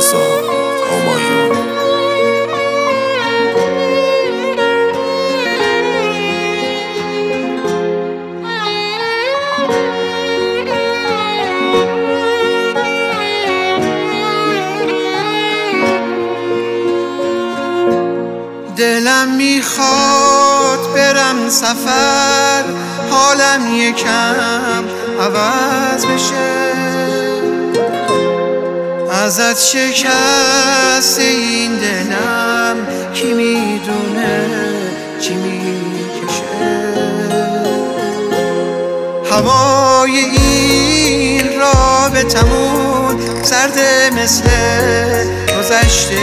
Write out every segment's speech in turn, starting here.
رضا همایون. دلم میخواد برم سفر، حالم یکم عوض بشه. ازت شکست این دلم، کی میدونه چی میکشه. هوای این رابطمون سرده مثل گذشته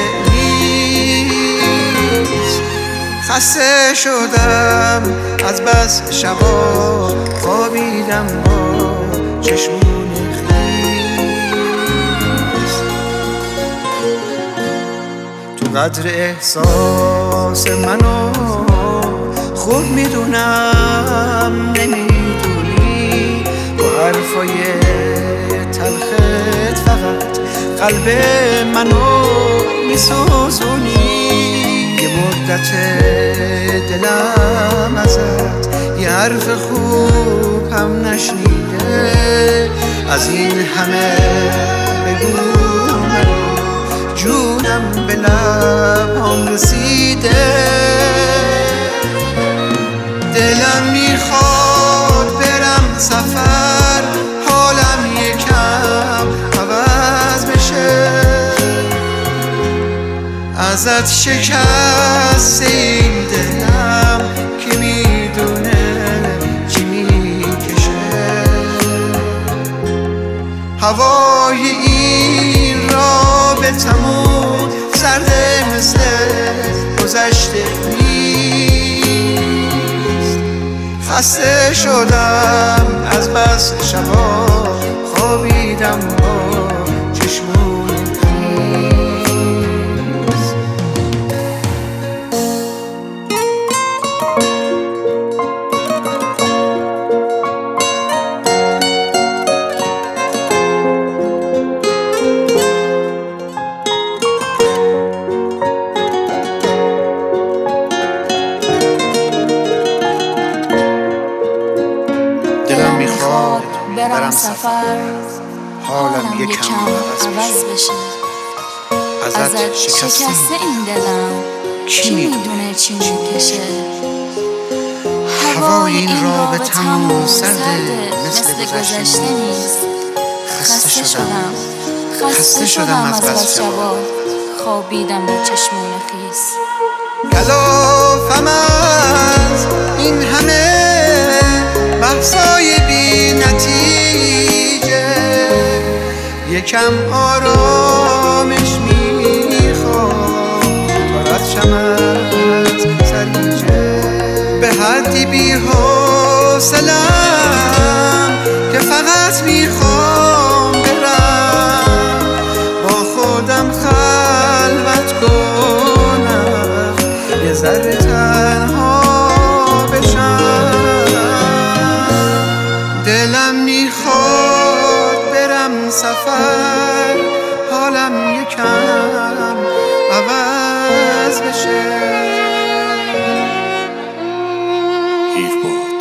نیست. خسته شدم از بس شبا خوابیدم با چشمون خیس. تو قدر احساس منو خوب میدونم، نمیدونی با حرفای تلخت فقط قلب منو میسوزونی. یه مدت دلم ازت یه حرف خوب هم نشنیده. از این همه بگو منو، جونم به لبام رسیده. دلم میخواد برم سفر، حالم یکم عوض بشه. ازت شکست این دلم، کی میدونه چی میکشه. هوای این رابطمون سرده مثل گذشته نیست. خسته شدم از بس شبا خوابیدم با چشمون خیس. دلم میخواد برم سفر، حالم یکم عوض بشه. ازت شکست این دلم، کی میدونه چی میکشه. هوای این رابطمون سرده مثل گذشته نیست. خسته شدم از بس شبا خوابیدم با چشمون خیس. کلافم از این همه بحثای بی نتیجه. یکم آرامش میخوام تا رد شم از سریجه. به حدی بی حوصله‌ام که فقط میخوام برم با خودم خلوت کنم، یه ذره تنها بشم. دلم میخواد برم سفر، حالم یکم عوض بشه. هیرباز